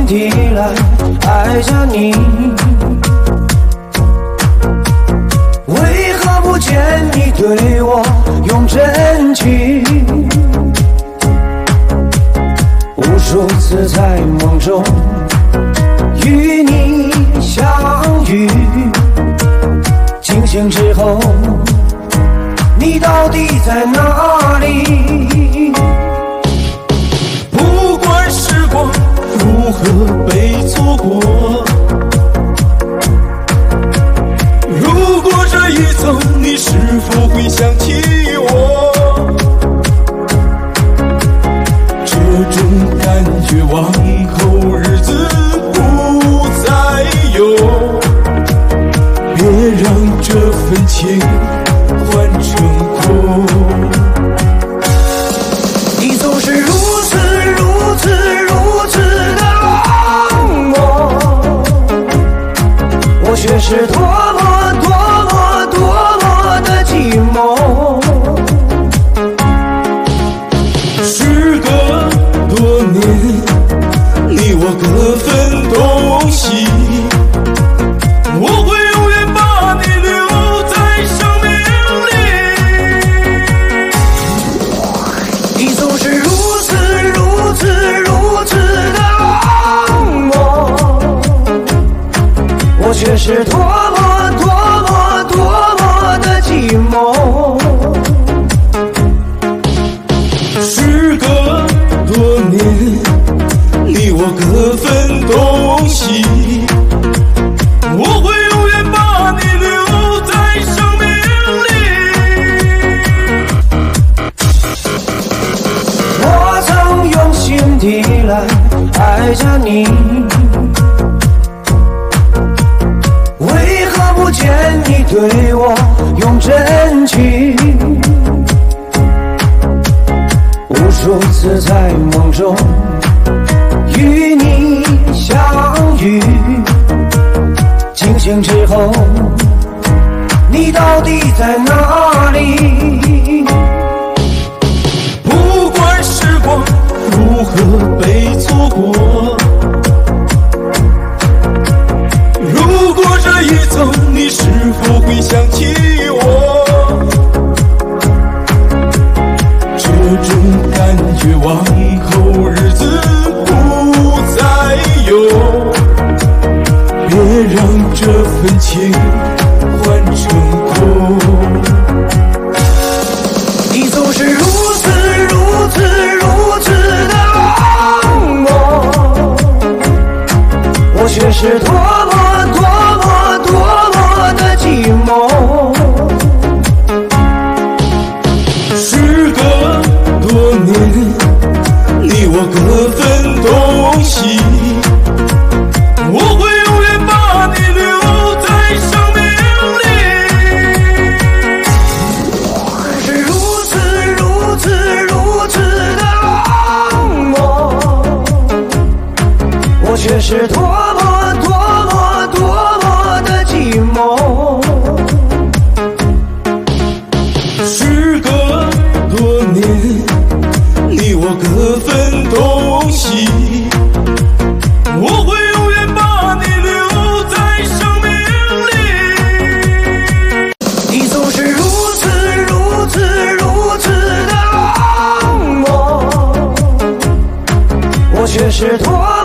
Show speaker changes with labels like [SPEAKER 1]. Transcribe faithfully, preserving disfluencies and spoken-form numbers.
[SPEAKER 1] 心底来爱着你，为何不见你对我用真情？无数次在梦中与你相遇，惊醒之后，你到底在哪里？
[SPEAKER 2] 不管时光如何被错过，如果这一走，你是否会想起我？这种感觉往后日子不再有，别让这份情换成痛。
[SPEAKER 1] 你总是如此如此如此的冷漠，我却是多么多么多么的寂寞。
[SPEAKER 2] 时隔多年，你我各分东西，我会永远把你留在生命里。
[SPEAKER 1] 你总是如此如此如此的冷漠，我却是多么多么多么的寂寞。
[SPEAKER 2] 时隔多年，你我各分东西，我会永远把你留在生命里。
[SPEAKER 1] 我曾用心底来爱着你，为何不见你对我用真情？无数次在梦中与你相遇，惊醒之后，你到底在哪里？
[SPEAKER 2] 不管时光如何被错过，如果这一走，你是否会想起我？这种感觉往后日子不再有，别让这份情换成痛。
[SPEAKER 1] 你总是如此如此如此的冷漠，我却是多么多么多么的寂寞。
[SPEAKER 2] 时隔多年，你我各分东西，我会永远把你留在生命里。
[SPEAKER 1] 是如此如此如此的冷漠，我却是多么多么多么的寂寞。
[SPEAKER 2] 时隔多年，你我各分东西，我会永远把你留在生命里。
[SPEAKER 1] 你总是如此如此如此的冷漠，我却是多么